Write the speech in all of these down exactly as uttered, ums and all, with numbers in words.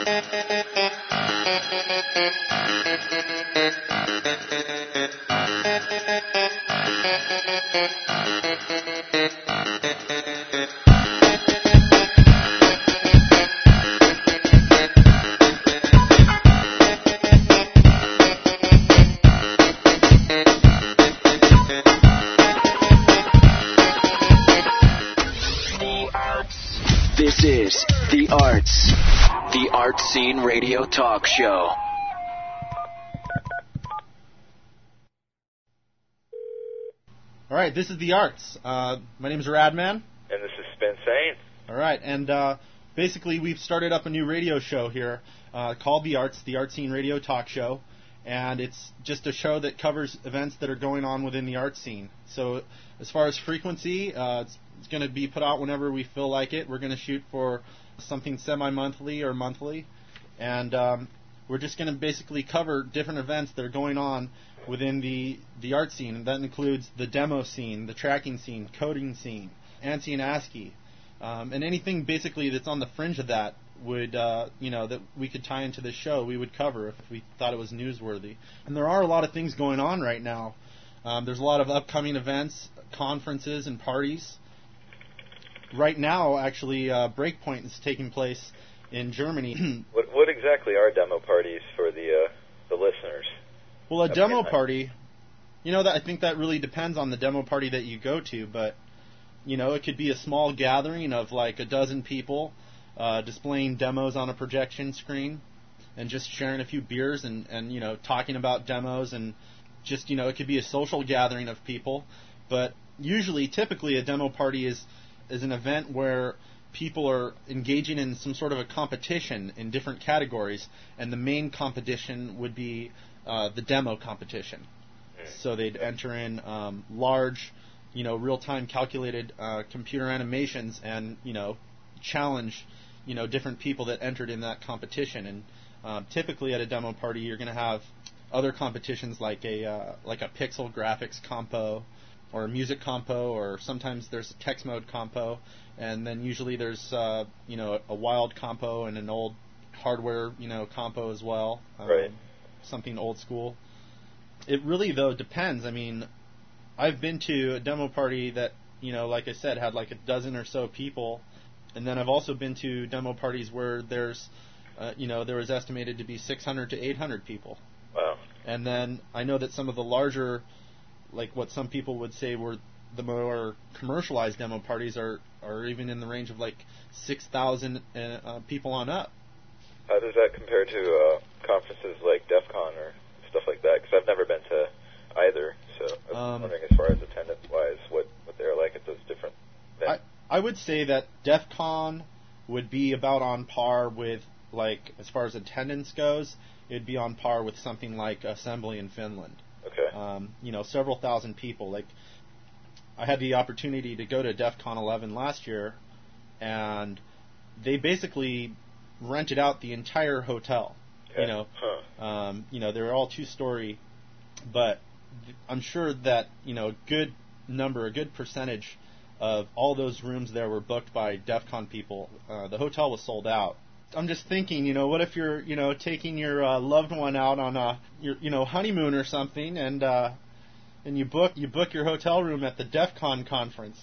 This is The Arts, the Art Scene Radio Talk Show. All right, this is The Arts. Uh, my name is Radman. And this is Spin Saint. All right, and uh, basically we've started up a new radio show here uh, called The Arts, the Art Scene Radio Talk Show. And it's just a show that covers events that are going on within the art scene. So as far as frequency, uh, it's, it's going to be put out whenever we feel like it. We're going to shoot for something semi-monthly or monthly. And um, we're just going to basically cover different events that are going on within the, the art scene. And that includes the demo scene, the tracking scene, coding scene, ANSI and ASCII. Um, and anything basically that's on the fringe of that would, uh, you know, that we could tie into this show, we would cover if we thought it was newsworthy. And there are a lot of things going on right now. Um, there's a lot of upcoming events, conferences, and parties. Right now, actually, uh, Breakpoint is taking place in Germany. what, what exactly are demo parties for the uh, the listeners? Well, a demo party, you know, that I think that really depends on the demo party that you go to, but, you know, it could be a small gathering of like a dozen people Uh, displaying demos on a projection screen and just sharing a few beers and, and, you know, talking about demos and just, you know, it could be a social gathering of people. But usually, typically, a demo party is, is an event where people are engaging in some sort of a competition in different categories, and the main competition would be uh, the demo competition. So they'd enter in um, large, you know, real-time calculated uh, computer animations and, you know, challenge you know, different people that entered in that competition. And uh, typically at a demo party, you're going to have other competitions like a uh, like a pixel graphics compo or a music compo, or sometimes there's a text mode compo, and then usually there's uh, you know a wild compo and an old hardware you know compo as well. Um, right. Something old school. It really though depends. I mean, I've been to a demo party that you know, like I said, had like a dozen or so people. And then I've also been to demo parties where there's, uh, you know, there was estimated to be six hundred to eight hundred people. Wow. And then I know that some of the larger, like what some people would say were the more commercialized demo parties are, are even in the range of like six thousand uh, people on up. How does that compare to uh, conferences like DEF CON or stuff like that? Because I've never been to either. So I was um, wondering as far as attendance-wise what, what they're like at those different events. I, I would say that DEF CON would be about on par with, like, as far as attendance goes, it'd be on par with something like Assembly in Finland. Okay. Um, you know, several thousand people. Like, I had the opportunity to go to DEF CON eleven last year, and they basically rented out the entire hotel. Okay. You know, huh. um, you know, they were all two-story, but I'm sure that, you know, a good number, a good percentage of all those rooms there were booked by DEF CON people. Uh, the hotel was sold out. I'm just thinking, you know, what if you're, you know, taking your uh, loved one out on a, your, you know, honeymoon or something, and uh, and you book you book your hotel room at the DEF CON conference.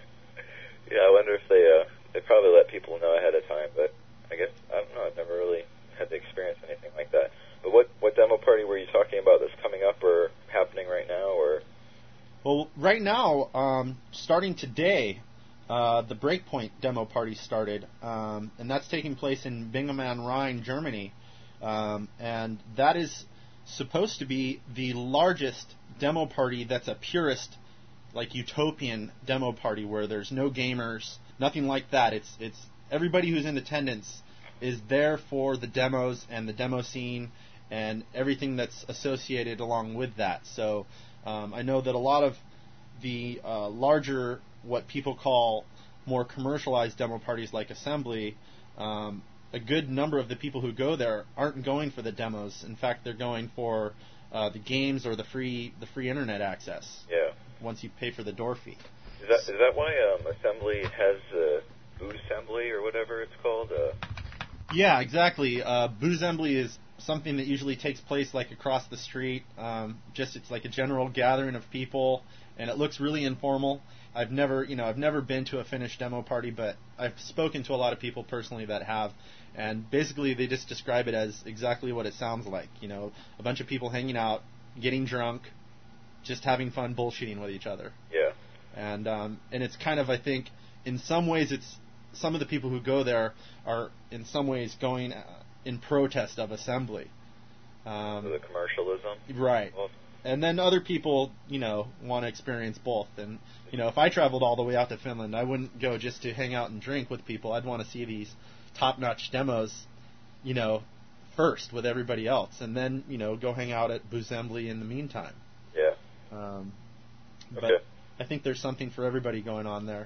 Yeah, I wonder if they uh, they probably let people know ahead of time, but I guess I don't know. I've never really had to experience anything like that. But what what demo party were you talking about that's coming up or happening right now, or? Well, right now, um, starting today, uh, the Breakpoint demo party started, um, and that's taking place in Bingen am Rhein, Germany. Um, and that is supposed to be the largest demo party that's a purist, like utopian demo party where there's no gamers, nothing like that. It's it's everybody who's in attendance is there for the demos and the demo scene and everything that's associated along with that. So um, I know that a lot of the uh, larger, what people call more commercialized demo parties like Assembly, um, a good number of the people who go there aren't going for the demos. In fact, they're going for uh, the games or the free the free internet access. Yeah. Once you pay for the door fee. Is that is that why um, Assembly has uh, Boot Assembly or whatever it's called? Uh, Yeah, exactly. Uh, Booze-Embly is something that usually takes place like across the street. Um, just it's like a general gathering of people, and it looks really informal. I've never, you know, I've never been to a Finnish demo party, but I've spoken to a lot of people personally that have, and basically they just describe it as exactly what it sounds like. You know, a bunch of people hanging out, getting drunk, just having fun, bullshitting with each other. Yeah. And um, and it's kind of, I think, in some ways, it's some of the people who go there are in some ways going uh, in protest of assembly. Um, For the commercialism. Right. Well, and then other people, you know, want to experience both. And, you know, if I traveled all the way out to Finland, I wouldn't go just to hang out and drink with people. I'd want to see these top-notch demos, you know, first with everybody else. And then, you know, go hang out at Booze-Embly in the meantime. Yeah. Um, okay. But I think there's something for everybody going on there.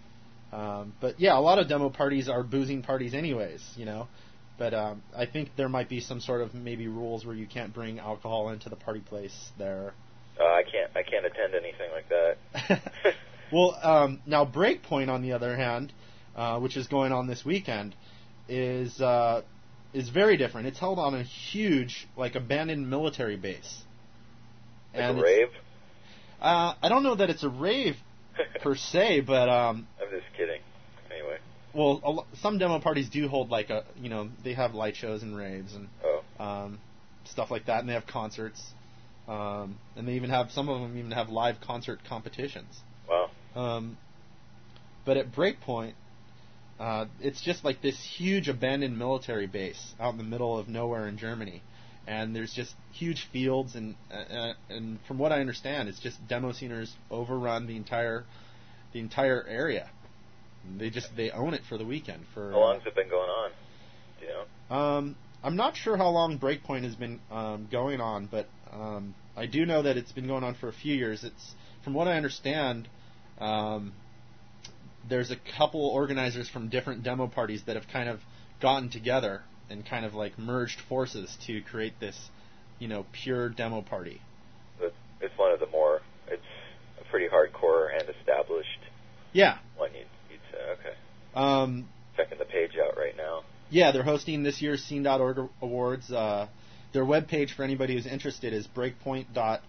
Um, but, yeah, a lot of demo parties are boozing parties anyways, you know. But um, I think there might be some sort of maybe rules where you can't bring alcohol into the party place there. Uh, I can't. I can't attend anything like that. Well, um, now Breakpoint, on the other hand, uh, which is going on this weekend, is uh, is very different. It's held on a huge, like, abandoned military base. Like and a rave? Uh, I don't know that it's a rave per se, but um, I'm just kidding. Anyway. Well, a lo- some demo parties do hold like a, you know, they have light shows and raves and oh. um, stuff like that, and they have concerts, um, and they even have some of them even have live concert competitions. Wow. Um, but at Breakpoint, uh, it's just like this huge abandoned military base out in the middle of nowhere in Germany, and there's just huge fields, and uh, and from what I understand, it's just demo sceners overrun the entire the entire area. They just they own it for the weekend. For how long's it been going on? Do you know? Um, I'm not sure how long Breakpoint has been um, going on, but um, I do know that it's been going on for a few years. It's from what I understand, um, there's a couple organizers from different demo parties that have kind of gotten together and kind of like merged forces to create this, you know, pure demo party. It's, it's one of the more. It's a pretty hardcore and established. Yeah. One you. Okay. Um, Checking the page out right now. Yeah, they're hosting this year's Scene dot org Awards. Uh, their webpage for anybody who's interested is breakpoint dot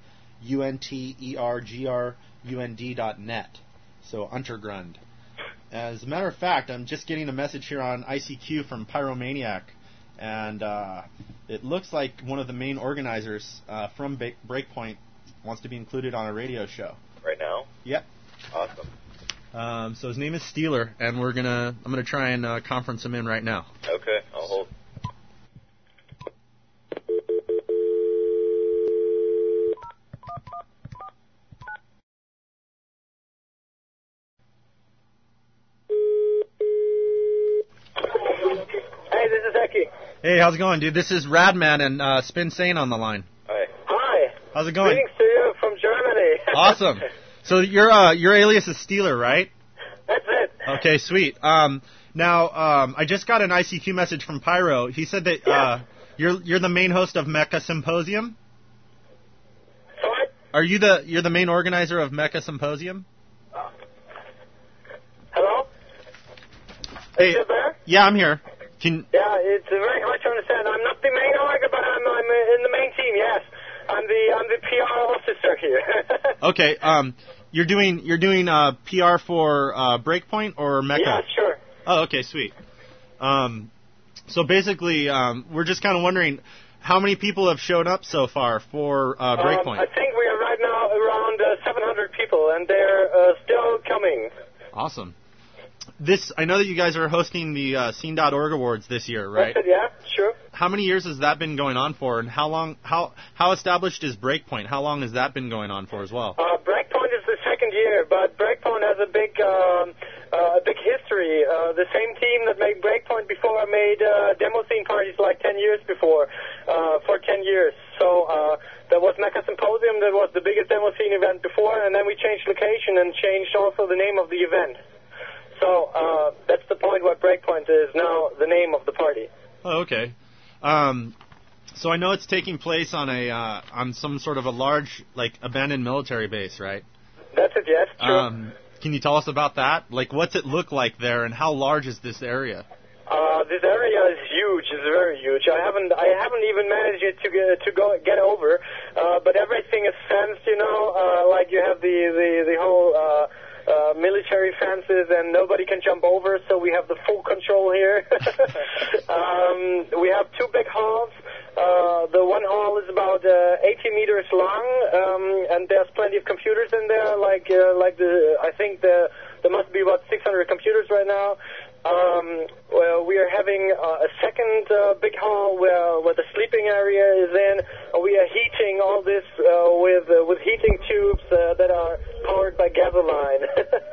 untergrund dot net. So Untergrund. As a matter of fact, I'm just getting a message here on I C Q from Pyromaniac, and uh, it looks like one of the main organizers uh, from ba- Breakpoint wants to be included on a radio show. Right now? Yep. Awesome. Um, so his name is Steeler, and we're gonna I'm gonna try and uh, conference him in right now. Okay, I'll hold. Hey, this is Eki. Hey, how's it going, dude? This is Radman and uh, Spin Sane on the line. Hi. Hi. How's it going? Greetings to you from Germany. Awesome. So your uh, your alias is Steeler, right? That's it. Okay, sweet. Um, now um, I just got an I C Q message from Pyro. He said that Yeah. uh, you're you're the main host of Mecha Symposium. Sorry? Are you the you're the main organizer of Mecha Symposium? Hello? Hey, Are you there? yeah, I'm here. Can Yeah, it's uh, very hard to understand. I'm not the main org, but I'm, I'm uh, in the main team, yes. I'm the I'm the P R officer here. okay. Um, you're doing you're doing uh, P R for uh, Breakpoint or Mecha? Yeah, sure. Oh, okay, sweet. Um, so basically, um, we're just kind of wondering how many people have showed up so far for uh, Breakpoint. Um, I think we are right now around uh, seven hundred people, and they're uh, still coming. Awesome. This I know that you guys are hosting the uh, Scene dot org Awards this year, right? That's it, yeah, sure. How many years has that been going on for, and how long how how established is Breakpoint? How long has that been going on for as well? Uh, Breakpoint is the second year, but Breakpoint has a big, um, uh, a big history. Uh, the same team that made Breakpoint before made uh, demo scene parties like ten years before, uh, for ten years. So uh, there was Mecha Symposium, that was the biggest demo scene event before, and then we changed location and changed also the name of the event. So uh, that's the point where Breakpoint is now the name of the party. Oh, okay. Um, so I know it's taking place on a uh, on some sort of a large, like, abandoned military base, right? That's it, yes, true. Um, can you tell us about that? Like, what's it look like there, and how large is this area? Uh, this area is huge. I haven't I haven't even managed it to get, to go get over. Uh, but everything is fenced, you know, uh, like you have the the the whole. Uh, Uh, military fences, and nobody can jump over, so we have the full control here. um, we have two big halls. Uh, the one hall is about uh, eighty meters long, um, and there's plenty of computers in there. Like, uh, like the I think the there must be about six hundred computers right now. Um, well, we are having uh, a second uh, big hall where, where the sleeping area is in. Uh, we are heating all this uh, with uh, with heating tubes uh, that are powered by gasoline.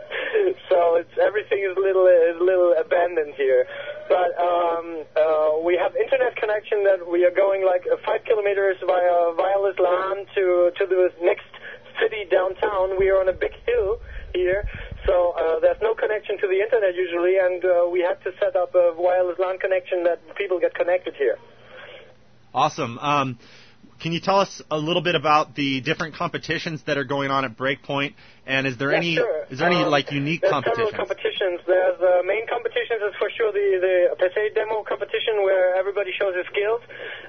So it's everything is a little is a little abandoned here. But um, uh, we have internet connection that we are going like uh, five kilometers via wireless LAN to to the next city downtown. We are on a big hill here. So uh, there's no connection to the internet usually, and uh, we had to set up a wireless LAN connection that people get connected here. Awesome. Um, can you tell us a little bit about the different competitions that are going on at Breakpoint? And is there yeah, any sure. is there any um, like unique there's competitions? Several competitions. There's uh, main competitions is for sure the the per se demo competition where everybody shows his skills.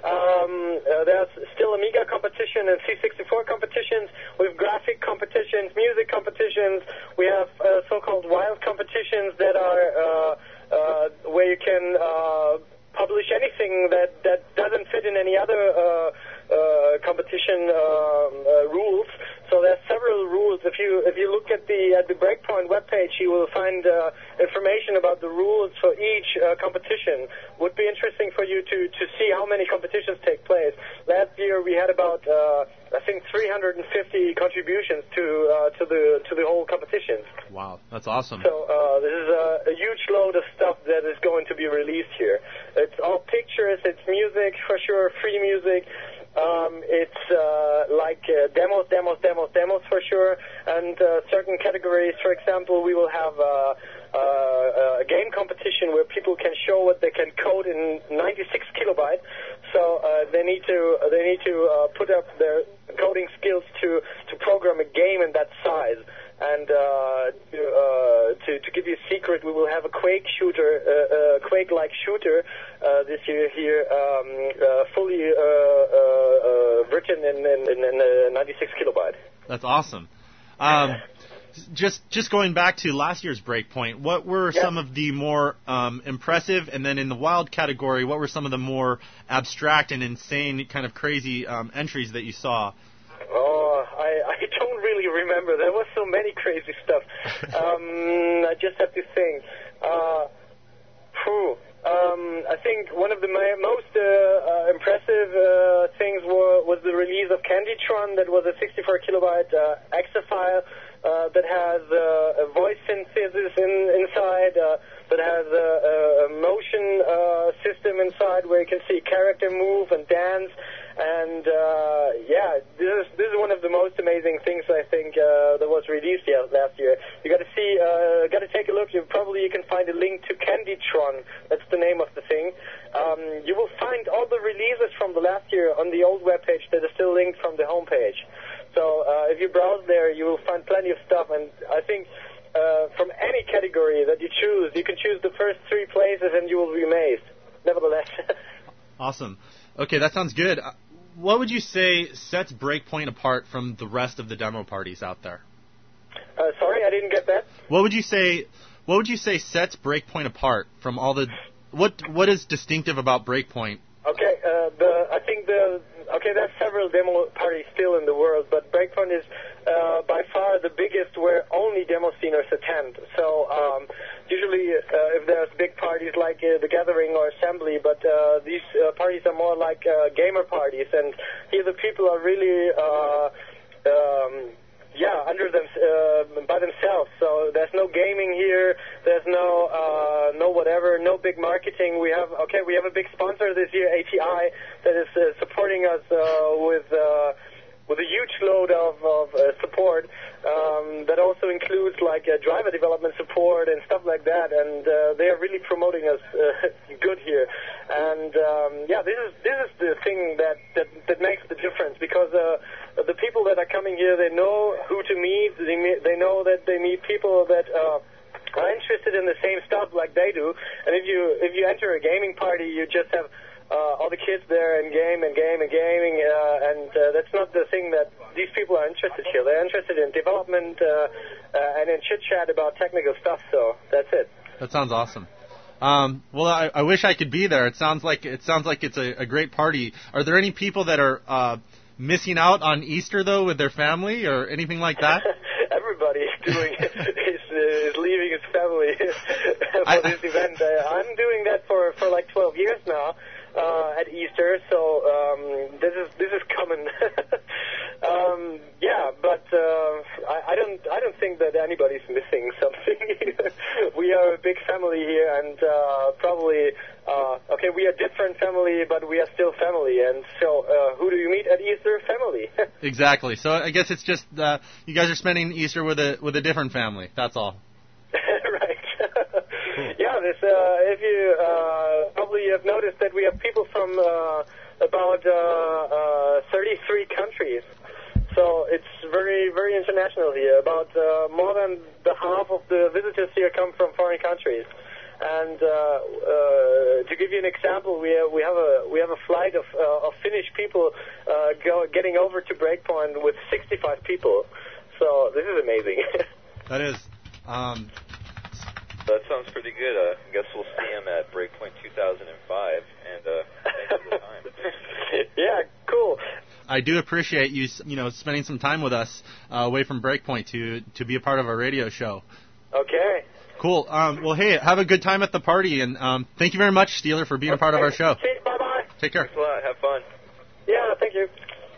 Um, uh, there's still Amiga competition and C sixty-four competitions. We have graphic competitions, music competitions. We have uh, so-called wild competitions that are uh, uh, where you can uh, publish anything that that doesn't fit in any other uh, uh, competition um, uh, rules. So there's several rules. If you if you look at the at the Breakpoint webpage, you will find uh, information about the rules for each uh, competition. Would be interesting for you to, to see how many competitions take place. Last year we had about uh, I think three hundred fifty contributions to uh, to the to the whole competition. Wow, that's awesome. So uh, this is a, a huge load of stuff that is going to be released here. It's all pictures, it's music for sure, free music. Um, it's uh, like uh, demos, demos, demos, demos for sure, and uh, certain categories. For example, we will have uh, uh, a game competition where people can show what they can code in ninety-six kilobytes. So uh, they need to they need to uh, put up their coding skills to to program a game in that size. And uh, to, uh, to to give you a secret, we will have a Quake shooter, uh, uh, Quake-like shooter uh, this year here, um, uh, fully uh, uh, uh, written in in, in uh, ninety-six kilobyte. That's awesome. Um, just just going back to last year's Breakpoint, what were yeah. some of the more um, impressive, and then in the wild category, what were some of the more abstract and insane, kind of crazy um, entries that you saw? Oh, I, I don't really remember. There was so many crazy stuff. Um, I just have to think. Uh, whew, um, I think one of the ma- most uh, uh, impressive uh, things were, was the release of Candytron. That was a sixty-four kilobyte uh, E X A file uh, that has uh, a voice synthesis in, inside, uh, that has a, a motion uh, system inside where you can see character move and dance. And uh, yeah, this is this is one of the most amazing things I think uh, that was released last year. You got to see, uh, got to take a look. You probably you can find a link to Candytron. That's the name of the thing. Um, you will find all the releases from the last year on the old webpage that is still linked from the homepage. So uh, if you browse there, you will find plenty of stuff. And I think uh, from any category that you choose, you can choose the first three places, and you will be amazed. Nevertheless. Awesome. Okay, that sounds good. What would you say sets Breakpoint apart from the rest of the demo parties out there? Uh, sorry, I didn't get that. What would you say? What would you say sets Breakpoint apart from all the? What What is distinctive about Breakpoint? Okay, uh, the I think the okay. There's several demo parties still in the world, but Breakpoint is uh, by far the biggest where only demo sceners attend. So um, usually, uh, if there's big parties like uh, the Gathering or Assembly, but uh, these uh, parties are more like uh, gamer parties, and here the people are really. Uh, um, Yeah, under them uh, by themselves. So there's no gaming here. There's no uh, no whatever, no big marketing. We have okay, we have a big sponsor this year, A T I, that is uh, supporting us uh, with uh, with a huge load of, of uh, support. Um, that also includes like uh, driver development support and stuff like that. And uh, they are really promoting us uh, good here. And um, yeah, this is this is the thing that that, that makes the difference because. Uh, The people that are coming here, they know who to meet. They, meet, they know that they meet people that uh, are interested in the same stuff like they do. And if you if you enter a gaming party, you just have uh, all the kids there and game and game and gaming, uh, and uh, that's not the thing that these people are interested here. They're interested in development uh, uh, and in chit-chat about technical stuff, so that's it. That sounds awesome. Um, well, I, I wish I could be there. It sounds like it sounds like it's a, a great party. Are there any people that are uh, missing out on Easter though with their family or anything like that? Everybody is doing is, uh, is leaving his family for I, this event. Uh, I'm doing that for, for like twelve years now uh, at Easter, so um, this is this is common. um, yeah, but uh, I, I don't I don't think that anybody's missing something. We are a big family here, and uh, probably uh, okay. We are different family, but we are still family. And so, uh, who do you meet at Easter? Family. Exactly. So I guess it's just uh, you guys are spending Easter with a with a different family. That's all. Right. Yeah. This. Uh, if you uh, probably have noticed that we have people from uh, about uh, uh, thirty-three countries. So it's very, very international here. About uh, more than the half of the visitors here come from foreign countries. And uh, uh, to give you an example, we have, we have a we have a flight of uh, of Finnish people uh, go, getting over to Breakpoint with sixty-five people. So this is amazing. That is. Um, that sounds pretty good. I uh, guess we'll see him at Breakpoint two thousand five. And uh, thanks for the time. Yeah, cool. I do appreciate you, you know, spending some time with us uh, away from Breakpoint to to be a part of our radio show. Okay. Cool. Um, well, hey, have a good time at the party, and um, thank you very much, Steeler, for being okay. a part of our show. Okay, bye-bye. Take care. Thanks a lot. Have fun. Yeah, thank you.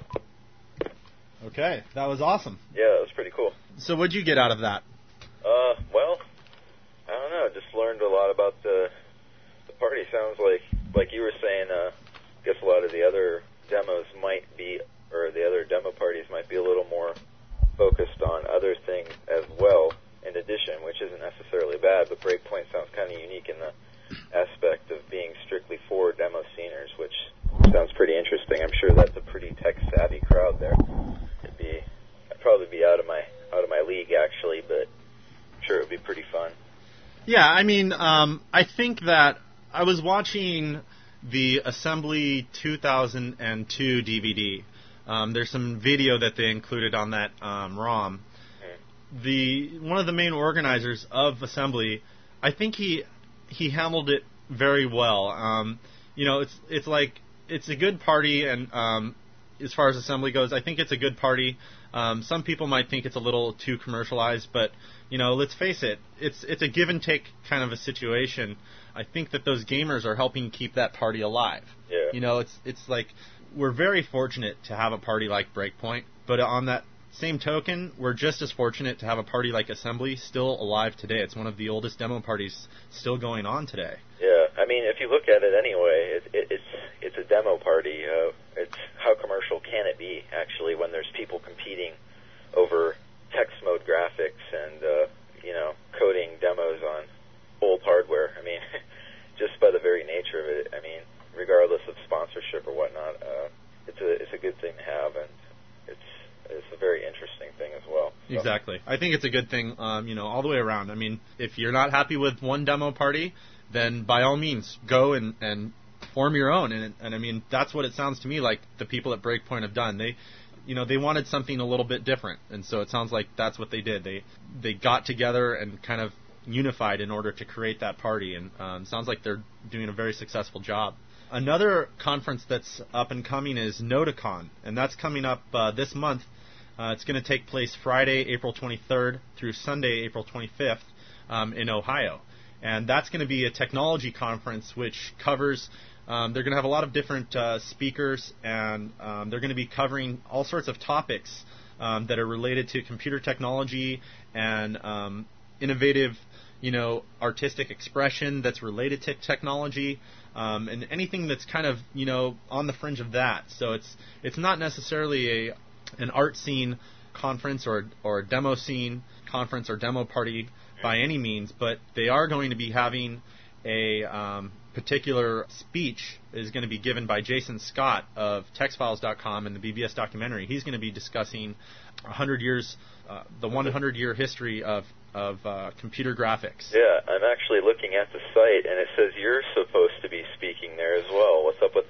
Okay, that was awesome. Yeah, that was pretty cool. So what'd you get out of that? Uh, well, I don't know. Just learned a lot about the the party. Sounds like, like you were saying, uh, I guess a lot of the other demos might be, or the other demo parties might be a little more focused on other things as well, in addition, which isn't necessarily bad, but Breakpoint sounds kind of unique in the aspect of being strictly for demo sceners, which sounds pretty interesting. I'm sure that's a pretty tech-savvy crowd there. It'd be, I'd probably be out of my out of my league, actually, but I'm sure it would be pretty fun. Yeah, I mean, um, I think that I was watching the Assembly two thousand two D V D. Um, there's some video that they included on that um, ROM. The one of the main organizers of Assembly, I think he he handled it very well. Um, you know, it's it's like it's a good party, and um, as far as Assembly goes, I think it's a good party. Um, some people might think it's a little too commercialized, but you know, let's face it, it's it's a give and take kind of a situation. I think that those gamers are helping keep that party alive. Yeah. You know, it's it's like we're very fortunate to have a party like Breakpoint, but on that same token, we're just as fortunate to have a party like Assembly still alive today. It's one of the oldest demo parties still going on today. Yeah, I mean, if you look at it anyway, it, it, it's it's a demo party. Uh, it's how commercial can it be, actually, when there's people competing over text mode graphics and, uh, you know, coding demos on old hardware. I mean, just by the very nature of it, I mean, regardless of sponsorship or whatnot, uh, it's a it's a good thing to have, and it's it's a very interesting thing as well. So. Exactly. I think it's a good thing, um, you know, all the way around. I mean, if you're not happy with one demo party, then by all means, go and, and form your own. And, and I mean, that's what it sounds to me like the people at Breakpoint have done. They, you know, they wanted something a little bit different, and so it sounds like that's what they did. They they got together and kind of unified in order to create that party, and um, sounds like they're doing a very successful job. Another conference that's up and coming is Nodacon, and that's coming up uh, this month. Uh, it's going to take place Friday, April twenty-third through Sunday, April twenty-fifth um, in Ohio. And that's going to be a technology conference which covers, um, they're going to have a lot of different uh, speakers, and um, they're going to be covering all sorts of topics um, that are related to computer technology and um, innovative, you know, artistic expression that's related to technology, um, and anything that's kind of, you know, on the fringe of that. So it's it's not necessarily a an art scene conference or or a demo scene conference or demo party by any means, but they are going to be having a um, particular speech is going to be given by Jason Scott of text files dot com and the B B S documentary. He's going to be discussing one hundred years, uh, the one hundred year history of of uh, computer graphics. Yeah, I'm actually looking at the site, and it says you're supposed to be speaking there as well. What's up with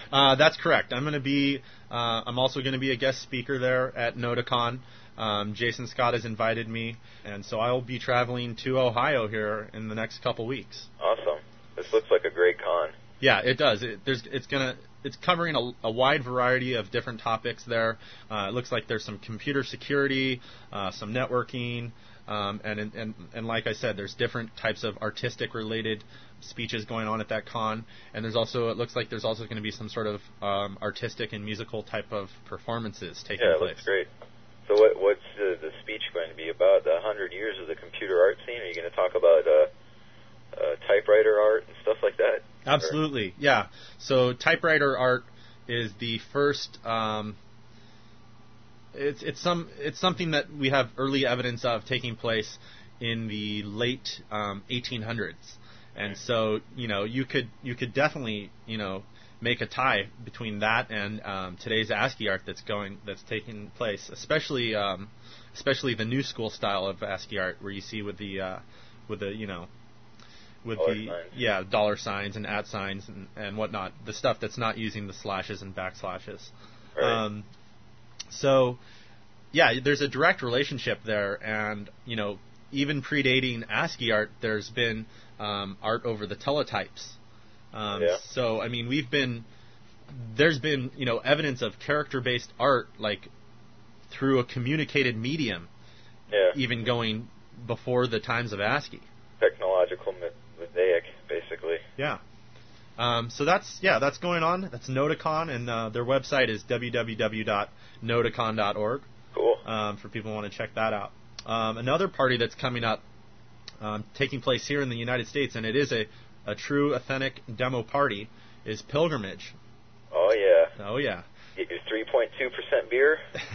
Uh, that's correct. I'm going to be. Uh, I'm also going to be a guest speaker there at Notacon. Um, Jason Scott has invited me, and so I will be traveling to Ohio here in the next couple weeks. Awesome. This looks like a great con. Yeah, it does. It, there's, it's gonna, it's covering a, a wide variety of different topics there. Uh, it looks like there's some computer security, uh, some networking, um, and, and and like I said, there's different types of artistic-related speeches going on at that con. And there's also, it looks like there's also going to be some sort of um, artistic and musical type of performances taking yeah, it place. looks great. So what, what's the, the speech going to be about? The one hundred years of the computer art scene? Are you going to talk about uh, uh, typewriter art and stuff like that? Absolutely, or? Yeah. So typewriter art is the first. Um, it's it's some it's something that we have early evidence of taking place in the late um, eighteen hundreds, and so you know you could you could definitely you know make a tie between that and um, today's ASCII art that's going that's taking place, especially um, especially the new school style of ASCII art where you see with the uh, with the you know. With dollar the signs. yeah dollar signs and at signs and, and whatnot, the stuff that's not using the slashes and backslashes. Right. Um, so yeah, there's a direct relationship there, and you know even predating ASCII art, there's been um, art over the teletypes. Um, yeah. So I mean, we've been there's been you know evidence of character-based art like through a communicated medium, yeah. even going before the times of ASCII. Technological mosaic, basically. Yeah. Um, so that's yeah, that's going on. That's Notacon, and uh, their website is w w w dot notacon dot org. Cool. Um, for people who want to check that out. Um, another party that's coming up, um, taking place here in the United States, and it is a, a true, authentic demo party, is Pilgrimage. Oh yeah. Oh yeah. Get your three point two percent beer.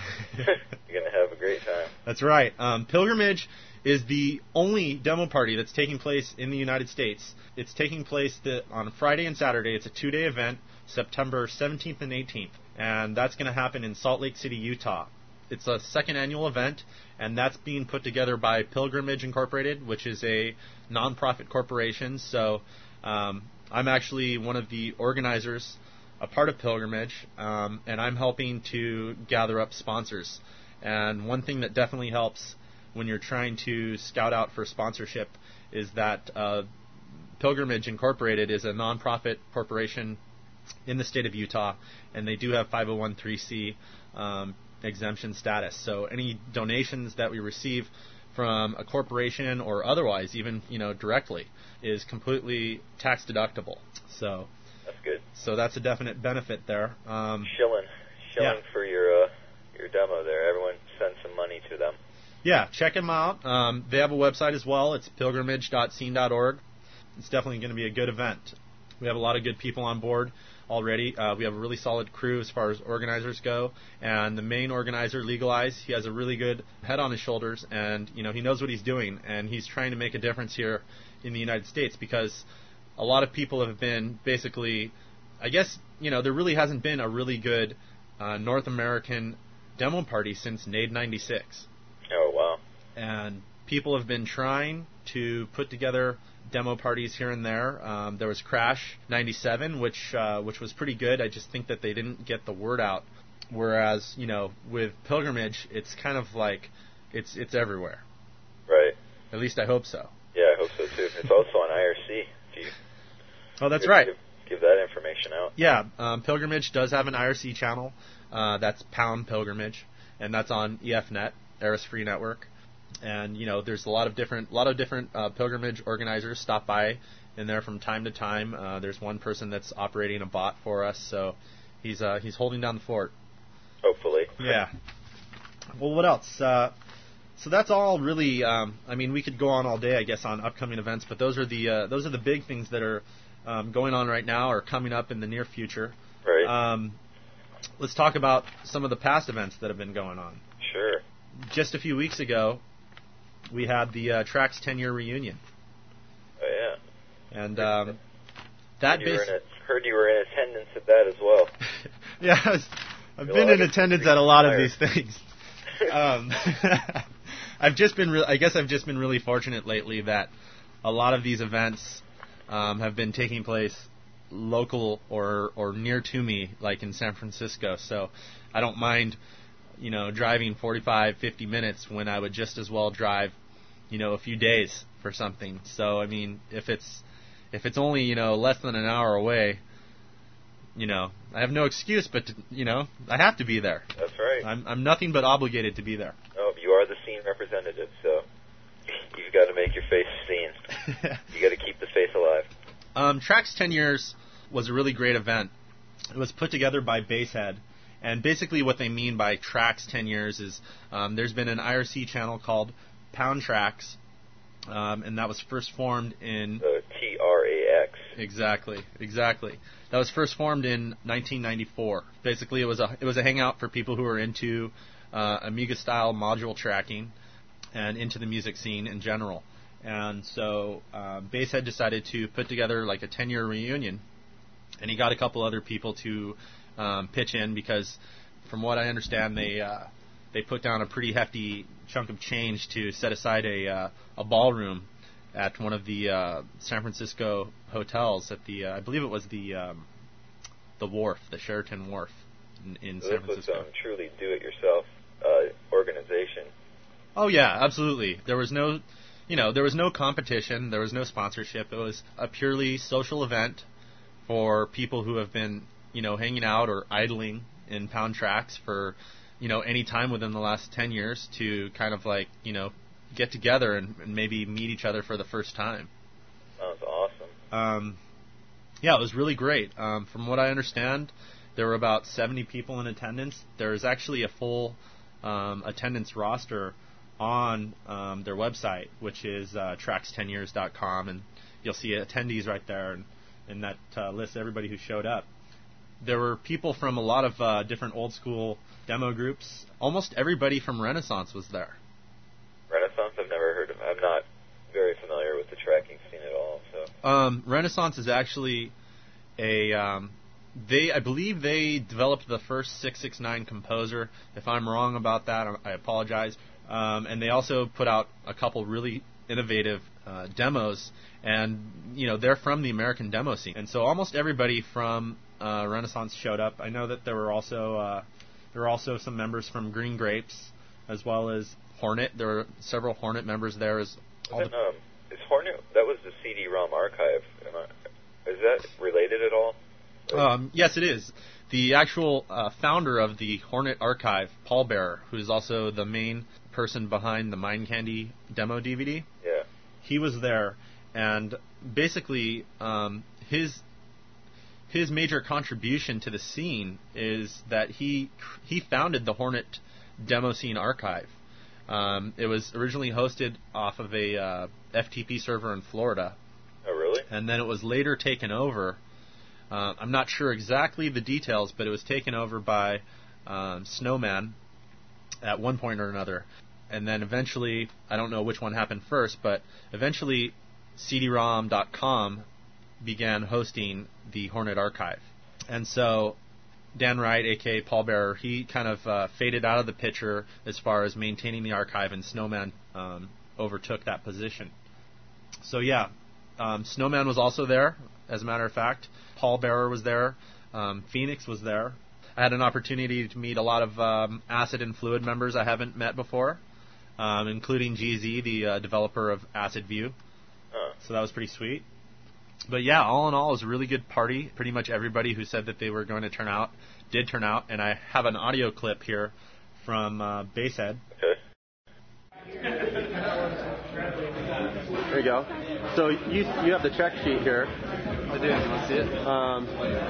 You're gonna have a great time. That's right. Um, Pilgrimage is the only demo party that's taking place in the United States. It's taking place the, on Friday and Saturday. It's a two-day event, September seventeenth and eighteenth, and that's going to happen in Salt Lake City, Utah. It's a second annual event, and that's being put together by Pilgrimage Incorporated, which is a nonprofit corporation. So um, I'm actually one of the organizers, a part of Pilgrimage, um, and I'm helping to gather up sponsors. And one thing that definitely helps when you're trying to scout out for sponsorship is that uh, Pilgrimage Incorporated is a nonprofit corporation in the state of Utah, and they do have five oh one c um, exemption status. So any donations that we receive from a corporation or otherwise, even you know directly, is completely tax deductible. So that's good. So that's a definite benefit there. Um, shilling, shilling yeah. for your uh, your demo there. Everyone send some money to them. Yeah, check them out. Um, they have a website as well. It's pilgrimage dot scene dot org. It's definitely going to be a good event. We have a lot of good people on board already. Uh, we have a really solid crew as far as organizers go. And the main organizer, Legal Eyes, he has a really good head on his shoulders, and you know he knows what he's doing, and he's trying to make a difference here in the United States because a lot of people have been basically, I guess, you know, there really hasn't been a really good uh, North American demo party since N A D E ninety-six. Oh, wow. And people have been trying to put together demo parties here and there. Um, there was Crash ninety-seven, which uh, which was pretty good. I just think that they didn't get the word out. Whereas, you know, with Pilgrimage, it's kind of like it's it's everywhere. Right. At least I hope so. Yeah, I hope so too. It's also on I R C. If you oh, that's give, right. Give, give that information out. Yeah, um, Pilgrimage does have an I R C channel. Uh, that's Pound Pilgrimage, and that's on E F net, Eris Free Network. And you know, there's a lot of different, lot of different uh, pilgrimage organizers stop by in there from time to time. Uh, there's one person that's operating a bot for us, so he's uh, he's holding down the fort. Hopefully. Yeah. Well, what else? Uh, so that's all really. Um, I mean, we could go on all day, I guess, on upcoming events, but those are the uh, those are the big things that are um, going on right now or coming up in the near future. Right. Um, let's talk about some of the past events that have been going on. Sure. Just a few weeks ago, we had the uh, Trax ten-year reunion. Oh yeah. And um, that heard you, bas- were in a, heard you were in attendance at that as well. yeah, I was, I've You're been like in attendance at a lot of inspired. these things. um, I've just been, re- I guess, I've just been really fortunate lately that a lot of these events um, have been taking place local or or near to me, like in San Francisco. So I don't mind, you know, driving forty-five, fifty minutes when I would just as well drive, you know, a few days for something. So I mean, if it's if it's only, you know, less than an hour away, you know, I have no excuse, but to, you know, I have to be there. That's right. I'm I'm nothing but obligated to be there. Oh, you are the scene representative, so you've got to make your face seen. You got to keep the face alive. Um, Tracks ten Years was a really great event. It was put together by Basehead, and basically what they mean by Tracks ten Years is um, there's been an I R C channel called Pound Tracks, um, and that was first formed in So T R A X. Exactly, exactly. That was first formed in nineteen ninety-four. Basically, it was a it was a hangout for people who were into uh, Amiga-style module tracking and into the music scene in general. And so uh, Basehead decided to put together like a ten-year reunion, and he got a couple other people to um, pitch in because, from what I understand, they uh, they put down a pretty hefty chunk of change to set aside a uh, a ballroom at one of the uh, San Francisco hotels at the uh, I believe it was the um, the Wharf, the Sheraton Wharf in, in So San this was Francisco. um, truly do-it-yourself uh, organization. Oh yeah, absolutely. There was no, you know, there was no competition. There was no sponsorship. It was a purely social event for people who have been, you know, hanging out or idling in Pound Tracks for, you know, any time within the last ten years to kind of like, you know, get together and, and maybe meet each other for the first time. Sounds awesome. Um, yeah, it was really great. Um, from what I understand, there were about seventy people in attendance. There is actually a full um, attendance roster on um, their website, which is uh, tracks ten years dot com, and you'll see attendees right there, and, and that uh, lists everybody who showed up. There were people from a lot of uh, different old school demo groups. Almost everybody from Renaissance was there. Renaissance, I've never heard of. I'm not very familiar with the tracking scene at all. So Um, Renaissance is actually a um, they I believe they developed the first six six nine composer. If I'm wrong about that, I apologize. Um, and they also put out a couple really innovative uh, demos, and you know they're from the American demo scene. And so almost everybody from uh, Renaissance showed up. I know that there were also uh, there were also some members from Green Grapes, as well as Hornet. There were several Hornet members there. As all is, the that, um, is Hornet? That was the C D ROM archive. Am I, is that related at all? Um, yes, it is. The actual uh, founder of the Hornet archive, Paul Bearer, who is also the main person behind the Mind Candy demo D V D, Yeah. he was there, and basically um, his his major contribution to the scene is that he he founded the Hornet demo scene archive. Um, it was originally hosted off of a uh, F T P server in Florida. Oh, really? And then it was later taken over. Uh, I'm not sure exactly the details, but it was taken over by um, Snowman at one point or another. And then eventually, I don't know which one happened first, but eventually C D ROM dot com began hosting the Hornet archive. And so Dan Wright, a k a. Paul Bearer, he kind of uh, faded out of the picture as far as maintaining the archive, and Snowman um, overtook that position. So yeah, um, Snowman was also there, as a matter of fact. Paul Bearer was there. Um, Phoenix was there. I had an opportunity to meet a lot of um, Acid and Fluid members I haven't met before, um, including G Z, the uh, developer of Acid View. Huh. So that was pretty sweet. But yeah, all in all, it was a really good party. Pretty much everybody who said that they were going to turn out did turn out, and I have an audio clip here from uh, Basehead. Okay. There you go. So you you have the check sheet here. I do. You want to see it? Um,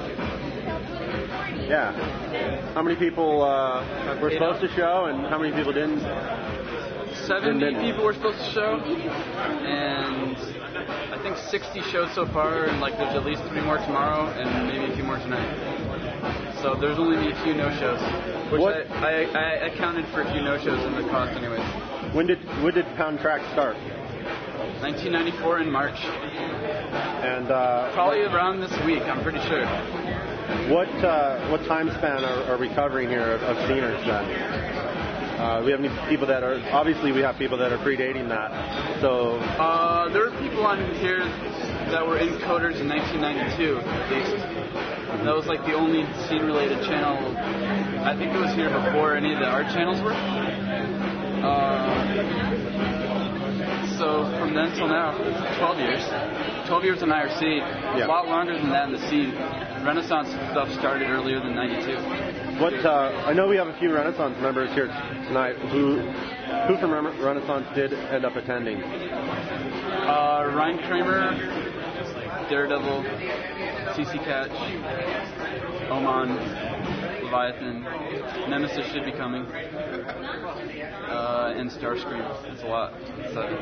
yeah. How many people uh, were supposed to show, and how many people didn't? seventy didn't. people were supposed to show, and I think sixty showed so far, and like there's at least three more tomorrow, and maybe a few more tonight. So there's only a few no-shows, which What? I, I, I accounted for a few no-shows in the cost anyways. When did when did Pound Track start? nineteen ninety-four in March. And uh, Probably around this week, I'm pretty sure. what uh, what time span are, are we covering here of, of sceners then? Uh, we have any people that are obviously we have people that are predating that. So Uh, there are people on here that were in Coders in nineteen ninety-two, at least. That was like the only scene-related channel. I think it was here before any of the art channels were. Uh, so from then till now, twelve years. twelve years in I R C. Yeah. A lot longer than that in the scene. Renaissance stuff started earlier than ninety-two. What uh, I know we have a few Renaissance members here tonight. Who who from Re- Renaissance did end up attending? Uh, Ryan Kramer, Daredevil, C C Catch, Oman, Leviathan, Nemesis should be coming, uh, and Starscream. It's a lot. Seven.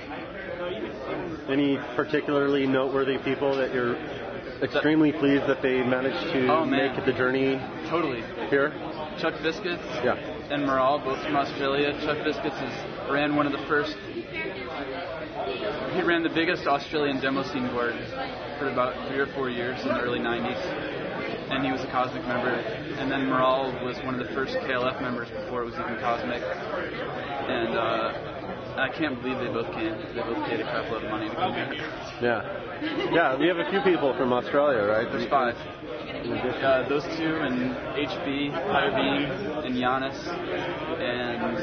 Any particularly noteworthy people that you're extremely pleased that they managed to oh, make the journey totally here? Chuck Biscuits yeah. and Moral, both from Australia. Chuck Biscuits is, ran one of the first... He ran the biggest Australian demo scene board for about three or four years in the early nineties, and he was a Cosmic member. And then Moral was one of the first K L F members before it was even Cosmic. And uh, I can't believe they both came. They both paid a crap load of money to come here. Yeah. Yeah, we have a few people from Australia, right? There's five. Uh, those two and H B, Fire Beam, and Giannis, and...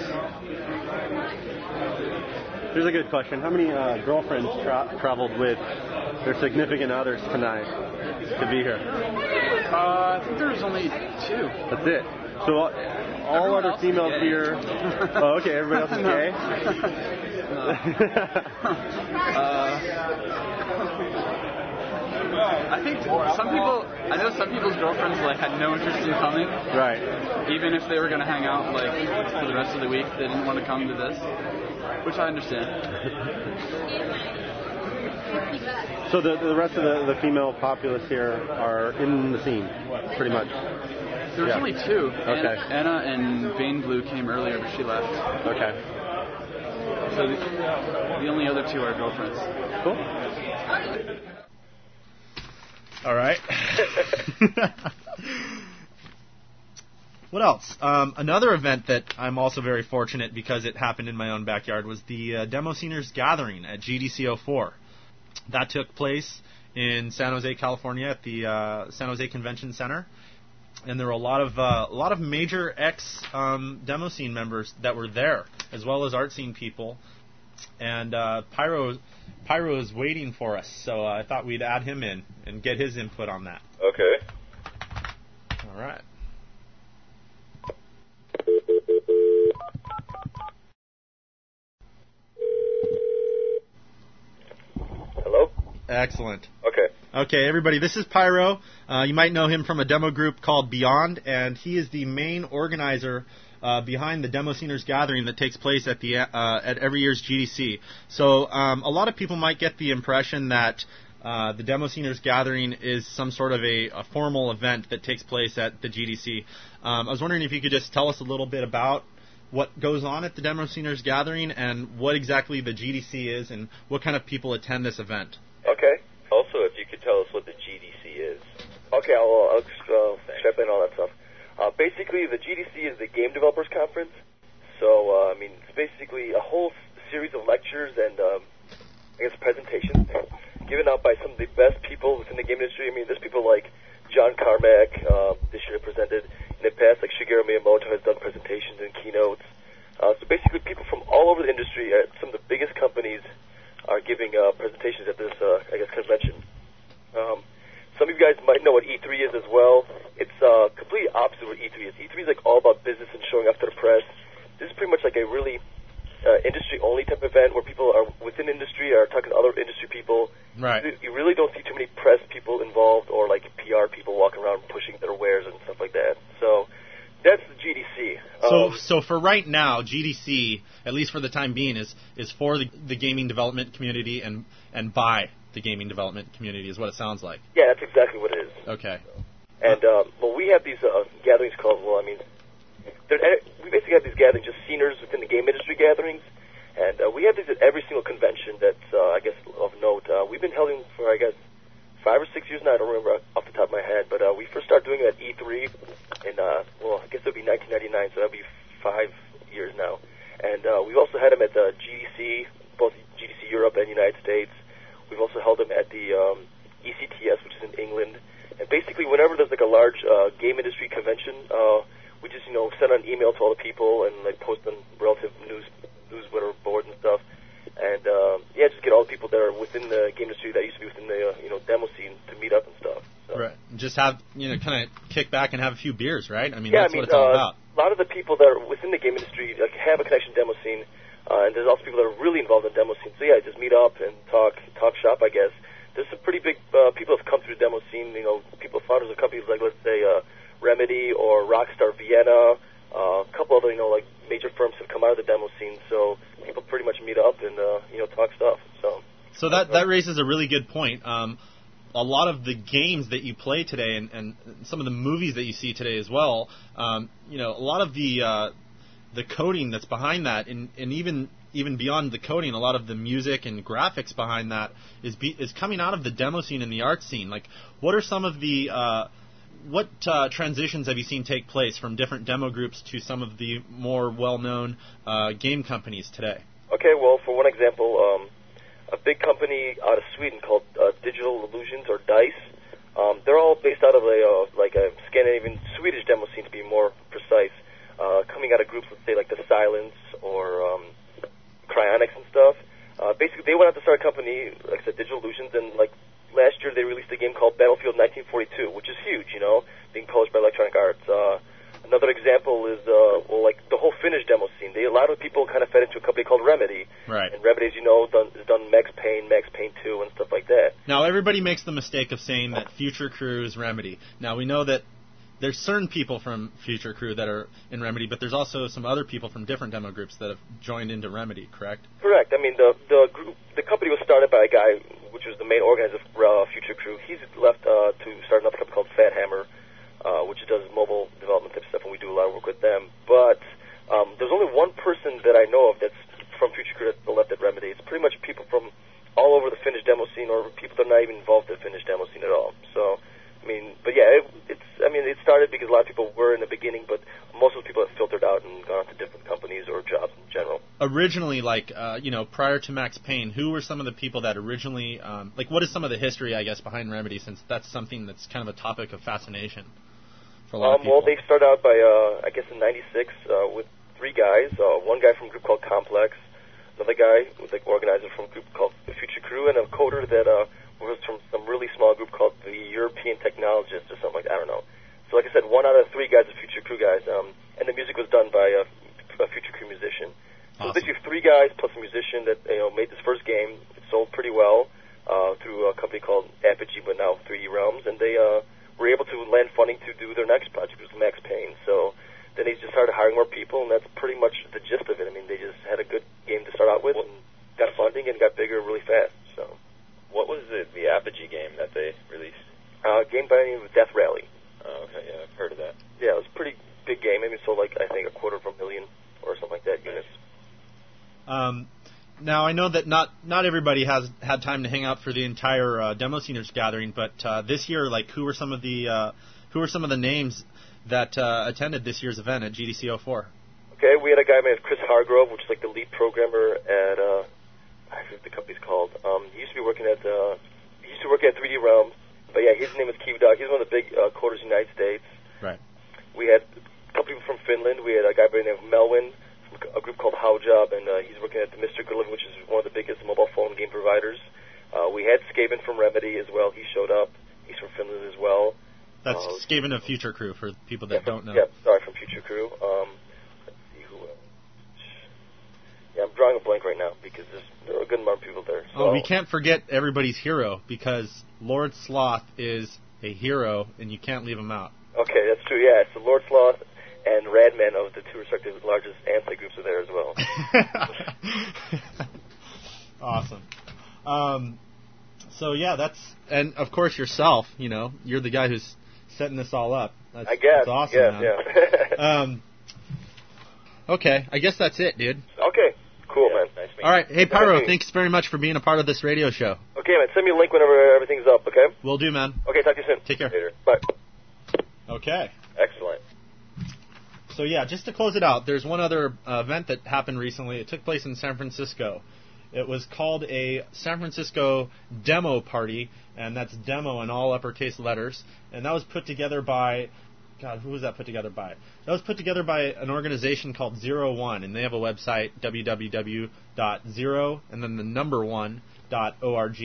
Here's a good question. How many uh, girlfriends tra- traveled with their significant others tonight to be here? Uh, I think there was only two. That's it. So all, all other females here... Oh, okay. Everybody else is gay? uh, I think some people... I know some people's girlfriends like had no interest in coming. Right. Even if they were going to hang out like for the rest of the week, they didn't want to come to this. Which I understand. So the the rest of the, the female populace here are in the scene, pretty much. There was yeah. only two. Okay. Anna and Bane Blue came earlier, but she left. Okay. So the, the only other two are girlfriends. Cool. All right. What else? Um, another event that I'm also very fortunate because it happened in my own backyard was the uh, Demo Sceners Gathering at G D C oh four. That took place in San Jose, California at the uh, San Jose Convention Center. And there were a lot of uh, a lot of major ex um, demo scene members that were there, as well as art scene people. And uh, Pyro Pyro is waiting for us, so uh, I thought we'd add him in and get his input on that. Okay. All right. Hello? Excellent. Okay. Okay, everybody, this is Pyro. Uh, you might know him from a demo group called Beyond, and he is the main organizer uh, behind the Demo Sceners Gathering that takes place at the uh, at every year's G D C. So um, a lot of people might get the impression that uh, the Demo Sceners Gathering is some sort of a, a formal event that takes place at the G D C. Um, I was wondering if you could just tell us a little bit about what goes on at the Demo Sceners Gathering and what exactly the G D C is and what kind of people attend this event. Okay. Also, if you could tell us what the G D C is. Okay, I'll, I'll uh, step in all that stuff. Uh, basically, the G D C is the Game Developers Conference. So, uh, I mean, it's basically a whole series of lectures and, um, I guess, presentations given out by some of the best people within the game industry. I mean, there's people like John Carmack, uh, this year presented. In the past, like Shigeru Miyamoto has done presentations and keynotes. Uh, so basically, people from all over the industry at some of the biggest companies are giving uh, presentations at this, uh, I guess, convention. Um, some of you guys might know what E three is as well. It's uh, completely opposite of what E three is. E three is like all about business and showing off to the press. This is pretty much like a really uh, industry-only type of event where people are within industry are talking to other industry people. Right. You, you really don't see too many press people involved or like P R people walking around pushing their wares and stuff like that. So that's the G D C. So, Um, so for right now, G D C, at least for the time being, is is for the, the gaming development community and and by the gaming development community, is what it sounds like. yeah, that's exactly what it is. Okay. And um, well, we have these uh, gatherings called. Well, I mean, they're, we basically have these gatherings, just sceners within the game industry gatherings, and uh, we have these at every single convention that's, uh, I guess, of note. Uh, we've been holding for, I guess, five or six years now. I don't remember off the top of my head, but uh, we first started doing it at E three in, uh, well, I guess it would be nineteen ninety-nine, so that'll be five years now. And uh, we've also had them at the G D C, both G D C Europe and United States. We've also held them at the the um, E C T S, which is in England. And basically, whenever there's like a large uh, game industry convention, uh, we just you know send an email to all the people and like post on relative news newsletter boards and stuff. And uh, yeah, just get all the people that are within the game industry that used to be within the uh, you know demo scene to meet up and stuff. So. Right. Just have you know kind of kick back and have a few beers, right? I mean, yeah, that's I mean, what it's all uh, about. A lot of the people that are within the game industry like, have a connection to demo scene, uh, and there's also people that are really involved in the demo scene. So yeah, just meet up and talk talk shop, I guess. There's some pretty big uh, people that have come through the demo scene. You know, people founders of companies like let's say uh, Remedy or Rockstar Vienna. Uh, a couple other you know like major firms have come out of the demo scene. So people pretty much meet up and uh, you know talk stuff. So. So that that raises a really good point. Um, a lot of the games that you play today, and, and some of the movies that you see today as well, um, you know, a lot of the uh, the coding that's behind that, and, and even even beyond the coding, a lot of the music and graphics behind that is be, is coming out of the demo scene and the art scene. Like, what are some of the uh, what uh, transitions have you seen take place from different demo groups to some of the more well-known uh, game companies today? Okay, well, for one example. Um, A big company out of Sweden called uh, Digital Illusions, or DICE. Um, they're all based out of a uh, like a Scandinavian Swedish demo scene, to be more precise. Uh, coming out of groups, let's say like the Silence or um, Cryonics and stuff. Uh, basically, they went out to start a company, like I said, Digital Illusions, and like last year they released a game called Battlefield nineteen forty-two, which is huge, you know, being published by Electronic Arts. Uh, Another example is, uh, well, like the whole Finnish demo scene. They, a lot of people kind of fed into a company called Remedy. Right. And Remedy, as you know, done, has done Max Payne, Max Payne two, and stuff like that. Now, everybody makes the mistake of saying that Future Crew is Remedy. Now, we know that there's certain people from Future Crew that are in Remedy, but there's also some other people from different demo groups that have joined into Remedy, correct? Correct. I mean, the the group, the company was started by a guy, which was the main organizer of uh, Future Crew. He's left uh, to start another company called Fat Hammer. Uh, which does mobile development type stuff, and we do a lot of work with them. But um, there's only one person that I know of that's from Future Crew that's left at Remedy. It's pretty much people from all over the Finnish demo scene, or people that are not even involved in the Finnish demo scene at all. So, I mean, but yeah, it, it's. I mean, it started because a lot of people were in the beginning, but most of the people have filtered out and gone to different companies or jobs in general. Originally, like uh, you know, prior to Max Payne, who were some of the people that originally, um, like, what is some of the history, I guess, behind Remedy, since that's something that's kind of a topic of fascination. Um, well, they started out by, uh, I guess, in ninety-six uh, with three guys. Uh, one guy from a group called Complex, another guy who was like organizer from a group called the Future Crew, and a coder that uh, was from some really small group called the European Technologists or something like that. I don't know. So, like I said, one out of three guys are Future Crew guys, um, and the music was done by a, a Future Crew musician. So Awesome. basically, three guys plus a musician that you know made this first game. It sold pretty well uh, through a company called Apogee, but now three D Realms, and they. Uh, were able to land funding to do their next project, which was Max Payne. So then they just started hiring more people, and that's pretty much the gist of it. I mean, they just had a good game to start out with and got funding and got bigger really fast. So, what was the, the Apogee game that they released? Uh, a game by the name of Death Rally. Oh, okay, yeah, I've heard of that. Yeah, it was a pretty big game. I mean, it sold like, I think, a quarter of a million or something like that units. Um, now, I know that not, not everybody has had time to hang out for the entire uh, Demo Sceners gathering, but uh, this year, like, who were some of the uh, who were some of the names that uh, attended this year's event at G D C oh four? Okay, we had a guy named Chris Hargrove, which is like the lead programmer at uh, I forget what the company's called. Um, he used to be working at uh, he used to work at three D Realms, but yeah, his name is Kiwi Dog. He's one of the big uh, coders in the United States. Right. We had a couple people from Finland. We had a guy by the name of Melwin, a group called Howjob, and uh, he's working at the Mystical Living, which is one of the biggest mobile phone game providers. Uh, we had Skaven from Remedy as well. He showed up. He's from Finland as well. That's uh, Skaven of Future Crew for people that yeah, from, don't know. Yeah, sorry, from Future Crew. Um, let's see who else. Yeah, I'm drawing a blank right now because there's, there are a good amount of people there. So. Oh, we can't forget everybody's hero, because Lord Sloth is a hero, and you can't leave him out. Okay, that's true. Yeah, so Lord Sloth and Radman of the two respective largest anti-groups are there as well. Awesome. Um, so, yeah, that's... And, of course, yourself, you know, you're the guy who's setting this all up. That's, I guess. That's awesome, yes, man. yeah. um, okay, I guess that's it, dude. Okay, cool, Yeah, man. nice meeting All right, hey, Pyro, Nice thanks very much for being a part of this radio show. Okay, man, send me a link whenever everything's up, okay? Will do, man. Okay, talk to you soon. Take care. Later. Bye. Okay. Excellent. So, yeah, just to close it out, there's one other uh, event that happened recently. It took place in San Francisco. It was called a San Francisco Demo Party, and that's demo in all uppercase letters. And that was put together by, God, who was that put together by? That was put together by an organization called Zero One, and they have a website, w w w dot zero and then the number one dot org.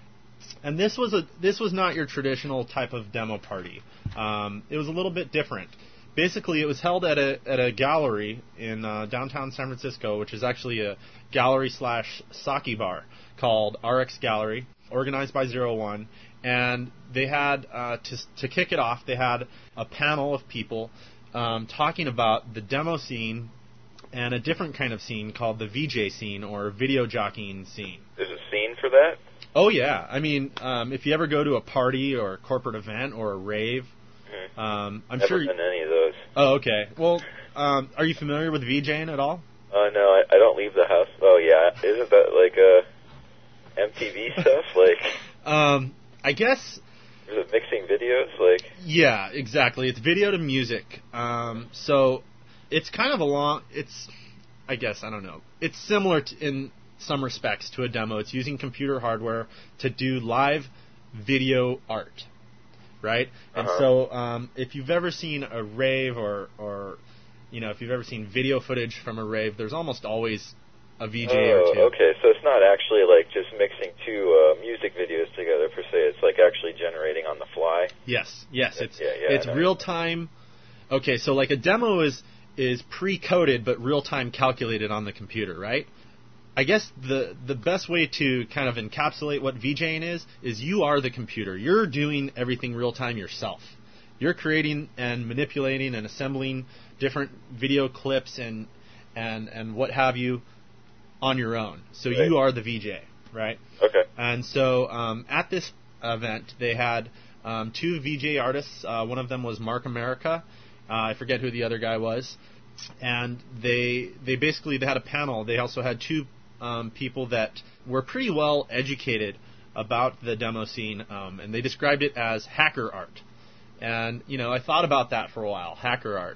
And this was a this was not your traditional type of demo party. Um, it was a little bit different. Basically, it was held at a at a gallery in uh, downtown San Francisco, which is actually a gallery slash sake bar called R X Gallery, organized by Zero One. And they had uh, to to kick it off. They had a panel of people um, talking about the demo scene and a different kind of scene called the V J scene, or video jockeying scene. There's a scene for that? Oh yeah, I mean, um, if you ever go to a party or a corporate event or a rave, mm-hmm. um, I'm Never sure. Never been any of those. Oh, okay. Well, um, are you familiar with VJing at all? Uh, no, I, I don't leave the house. Oh yeah, isn't that like uh, M T V stuff? Like, um, I guess. Is it mixing videos? Like. Yeah, exactly. It's video to music. Um, so it's kind of a long. It's, I guess I don't know. It's similar to, in some respects to a demo. It's using computer hardware to do live video art, right? And uh-huh. so um, if you've ever seen a rave or, or, you know, if you've ever seen video footage from a rave, there's almost always a V J oh, or two. Okay, so it's not actually like just mixing two uh, music videos together per se. It's like actually generating on the fly. Yes, yes. It's yeah, yeah, it's real time. Okay, so like a demo is is pre-coded but real time calculated on the computer, right? I guess the the best way to kind of encapsulate what VJing is is you are the computer. You're doing everything real time yourself. You're creating and manipulating and assembling different video clips and and and what have you on your own. So right. you are the V J, right? Okay. And so um, at this event they had um, two V J artists. Uh, one of them was Mark America. Uh, I forget who the other guy was. And they they basically they had a panel. They also had two Um, people that were pretty well educated about the demo scene, um, and they described it as hacker art. And, you know, I thought about that for a while, hacker art.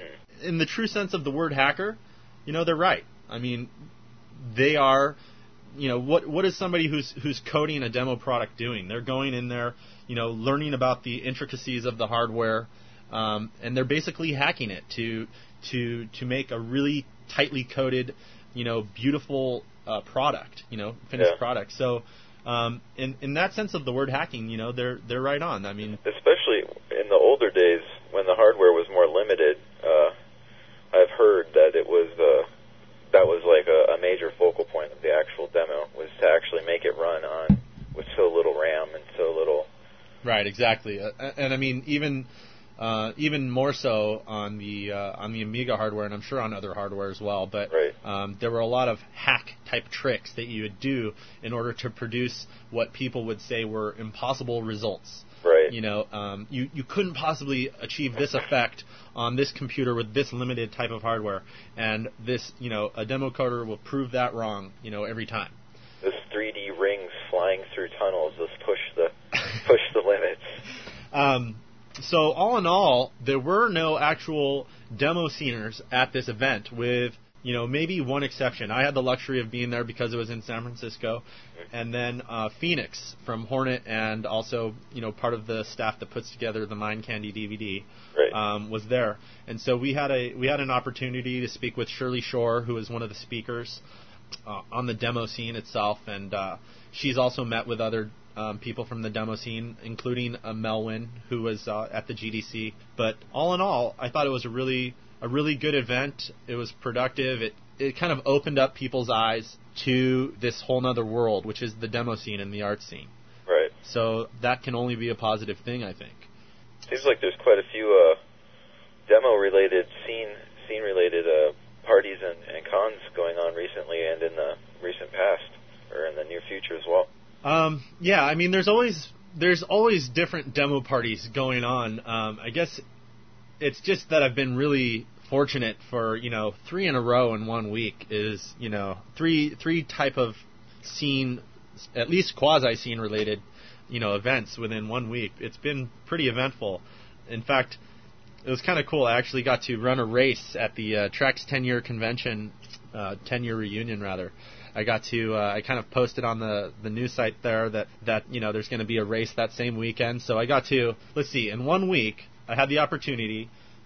In the true sense of the word hacker, you know, they're right. I mean, they are, you know, what what is somebody who's who's coding a demo product doing? They're going in there, you know, learning about the intricacies of the hardware, um, and they're basically hacking it to to to make a really tightly coded, you know, beautiful uh, product, you know, finished yeah. product. So, um, in in that sense of the word hacking, you know, they're they're right on. I mean, especially in the older days when the hardware was more limited, uh, I've heard that it was uh, that was like a, a major focal point of the actual demo, was to actually make it run on with so little RAM and so little. Right, exactly, uh, and I mean even. Uh, even more so on the uh, on the Amiga hardware, and I'm sure on other hardware as well. But right. um, there were a lot of hack type tricks that you would do in order to produce what people would say were impossible results. Right. You know, um, you you couldn't possibly achieve this effect on this computer with this limited type of hardware, and this, you know, a demo coder will prove that wrong, you know, every time. Those three D rings flying through tunnels, those push the push the limits. Um. So all in all, there were no actual demo sceners at this event, with, you know, maybe one exception. I had the luxury of being there because it was in San Francisco, and then uh, Phoenix from Hornet, and also, you know, part of the staff that puts together the Mind Candy D V D, right. um, was there. And so we had a we had an opportunity to speak with Shirley Shore, who was one of the speakers uh, on the demo scene itself, and uh, she's also met with other Um, people from the demo scene, including uh, Melwin, who was uh, at the G D C. But all in all, I thought it was a really a really good event. It was productive. It it kind of opened up people's eyes to this whole other world, which is the demo scene and the art scene. Right. So that can only be a positive thing, I think. Seems like there's quite a few uh, demo-related, scene scene-related uh, parties and, and cons going on recently, and in the recent past, or in the near future as well. Um, yeah, I mean, there's always there's always different demo parties going on. Um, I guess it's just that I've been really fortunate for, you know, three in a row in one week is, you know, three three type of scene, at least quasi-scene related, you know, events within one week. It's been pretty eventful. In fact, it was kind of cool. I actually got to run a race at the uh, Trex ten-year convention, uh, ten-year reunion rather. I got to uh, I kind of posted on the the news site there that that you know there's going to be a race that same weekend. So I got to let's see, in one week I had the opportunity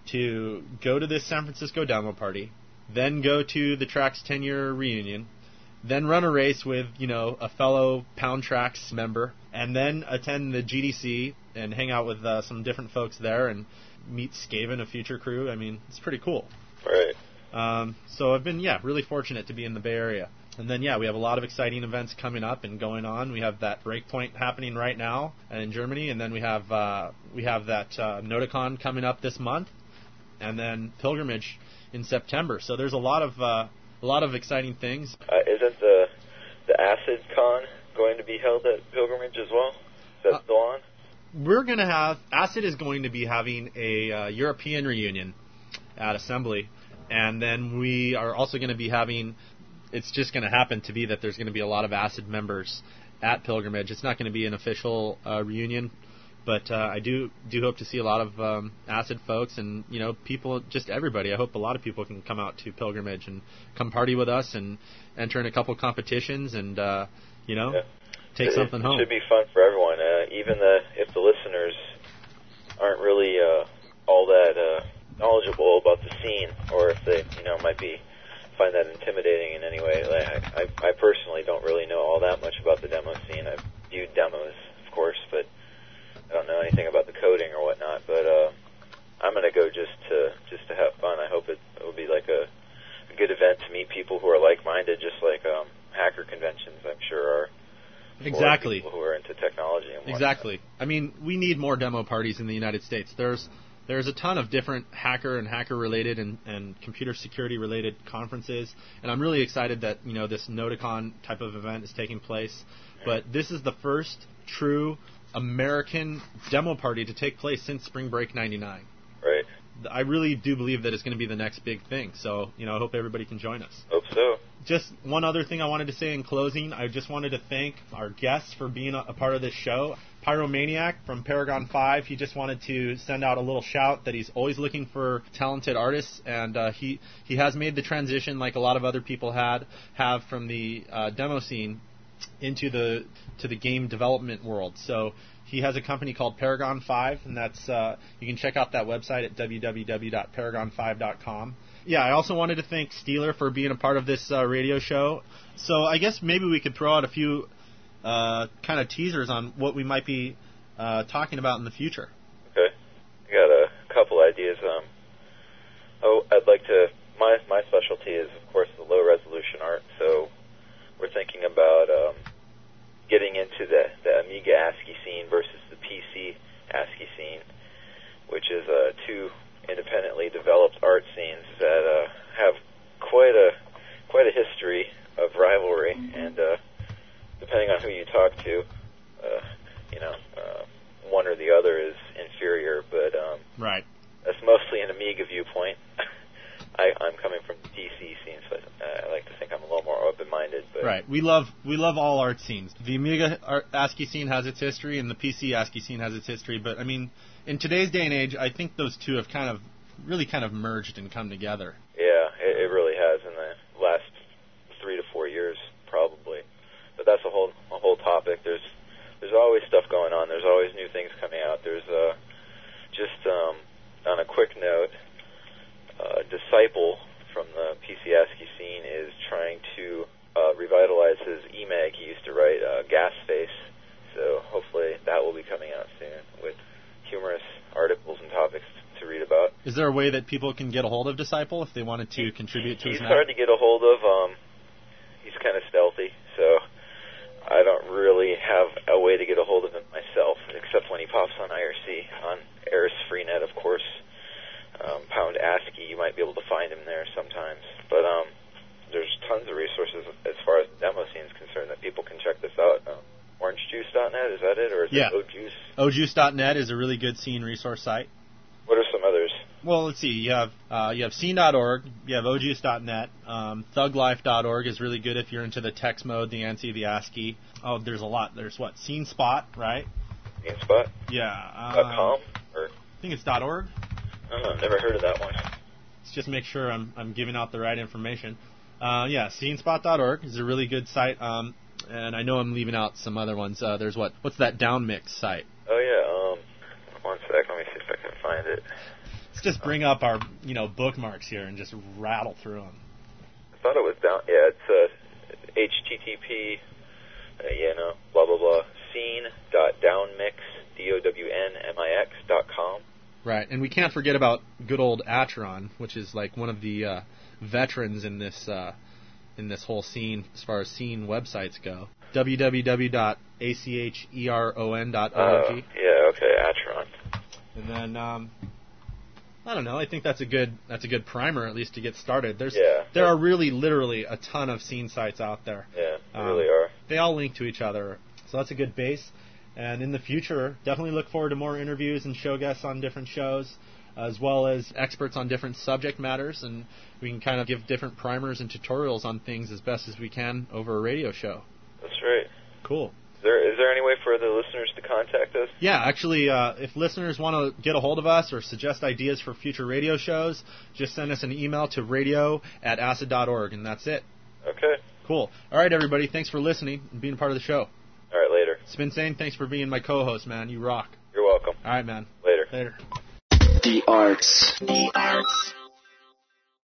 to go to this San Francisco demo party, then go to the track's ten year reunion, then run a race with, you know, a fellow Pound Tracks member, and then attend the G D C and hang out with uh, some different folks there and meet Skaven, a future crew. I mean, it's pretty cool. Right. Um, so I've been, yeah, really fortunate to be in the Bay Area. And then, yeah, we have a lot of exciting events coming up and going on. We have that Breakpoint happening right now in Germany, and then we have uh, we have that uh, Notacon coming up this month, and then Pilgrimage in September. So there's a lot of uh, a lot of exciting things. Uh, isn't the the Acid Con going to be held at Pilgrimage as well? Is that uh, still on? We're going to have Acid is going to be having a uh, European reunion at Assembly, and then we are also going to be having. It's just going to happen to be that there's going to be a lot of Acid members at Pilgrimage. It's not going to be an official uh, reunion, but uh, I do do hope to see a lot of um, Acid folks and, you know, people, just everybody. I hope a lot of people can come out to Pilgrimage and come party with us and enter in a couple competitions and, uh, you know, yeah. take it, something it home. It should be fun for everyone, uh, even the, if the listeners aren't really uh, all that uh, knowledgeable about the scene, or if they, you know, might be find that intimidating in any way. Like, I, I personally don't really know all that much about the demo scene. I've viewed demos, of course, but I don't know anything about the coding or whatnot. But uh, I'm going to go just to just to have fun. I hope it, it will be like a, a good event to meet people who are like-minded, just like um, hacker conventions, I'm sure, are. Exactly. People who are into technology and whatnot. Exactly. I mean, we need more demo parties in the United States. There's There's a ton of different hacker and hacker-related and, and computer security-related conferences, and I'm really excited that, you know, this Notacon type of event is taking place. But this is the first true American demo party to take place since Spring Break ninety-nine. Right. I really do believe that it's going to be the next big thing. So, you know, I hope everybody can join us. Hope so. Just one other thing I wanted to say in closing. I just wanted to thank our guests for being a, a part of this show. Pyromaniac from Paragon five, he just wanted to send out a little shout that he's always looking for talented artists, and uh, he he has made the transition, like a lot of other people had have from the uh, demo scene into the to the game development world. So he has a company called Paragon five, and that's uh, you can check out that website at w w w dot paragon five dot com. Yeah, I also wanted to thank Steeler for being a part of this uh, radio show. So I guess maybe we could throw out a few Uh, kind of teasers on what we might be uh, talking about in the future. Okay, I got a couple ideas. Um, oh, I'd like to. My my specialty is, of course, the low resolution art. So we're thinking about um, getting into the the Amiga ASCII scene versus the P C ASCII scene, which is uh, two independently developed art scenes that uh, have quite a quite a history of rivalry and. Uh, Depending on who you talk to, uh, you know, uh, one or the other is inferior, but um, right. That's mostly an Amiga viewpoint. I, I'm coming from the D C scene, so I, I like to think I'm a little more open-minded. But right. We love we love all art scenes. The Amiga art, ASCII scene has its history, and the P C ASCII scene has its history. But I mean, in today's day and age, I think those two have kind of really kind of merged and come together. Yeah, it, it really has in the last three to four years, probably. But that's a whole a whole topic. There's there's always stuff going on. There's always new things coming out. There's uh, just um, on a quick note, uh, Disciple from the P C ASCII scene is trying to uh, revitalize his E MAG. He used to write uh, Gasface, so hopefully that will be coming out soon with humorous articles and topics to read about. Is there a way that people can get a hold of Disciple if they wanted to he, contribute to he's his He's hard to get a hold of. Um, he's kind of stealthy, so I don't really have a way to get a hold of him myself, except when he pops on I R C, on Eris Freenet, of course. Um, Pound ASCII, you might be able to find him there sometimes. But um, there's tons of resources as far as the demo scene is concerned that people can check this out. Um, orange juice dot net, is that it? Or is yeah. it O-Juice? O Juice dot net is a really good scene resource site. What are some others? Well, let's see. You have uh, you have scene dot org, you have O Juice dot net, um, thug life dot org is really good if you're into the text mode, the ANSI, the ASCII. Oh, there's a lot. There's what? Scene Spot, right? Scene Spot? Yeah. Um, .com? Or? I think it's .org. Oh, I've never heard of that one. Let's just make sure I'm I'm giving out the right information. Uh, yeah, scene spot dot org is a really good site. Um, and I know I'm leaving out some other ones. Uh, there's what? What's that Downmix site? Oh yeah. Um, one sec. Let me see if I can find it. Let's just bring up our, you know, bookmarks here and just rattle through them. I thought it was down. Yeah, it's uh, H T T P. Uh, you know, blah blah blah. Scene dot downmix d o w n m i x dot com. Right, and we can't forget about good old Atron, which is like one of the uh, veterans in this uh, in this whole scene as far as scene websites go. w w w dot a c h e r o n dot org. Uh, yeah, okay, Atron. And then um, I don't know. I think that's a good that's a good primer at least to get started. There's yeah. there are really literally a ton of scene sites out there. Yeah, they um, really are. They all link to each other, so that's a good base. And in the future, definitely look forward to more interviews and show guests on different shows, as well as experts on different subject matters, and we can kind of give different primers and tutorials on things as best as we can over a radio show. That's right. Cool. Is there, is there any way for the listeners to contact us? Yeah, actually, uh, if listeners want to get a hold of us or suggest ideas for future radio shows, just send us an email to radio at acid dot org, and that's it. Okay. Cool. All right, everybody, thanks for listening and being a part of the show. All right, later. Spin Sane, thanks for being my co-host, man. You rock. You're welcome. All right, man. Later. Later. The Arts. The Arts.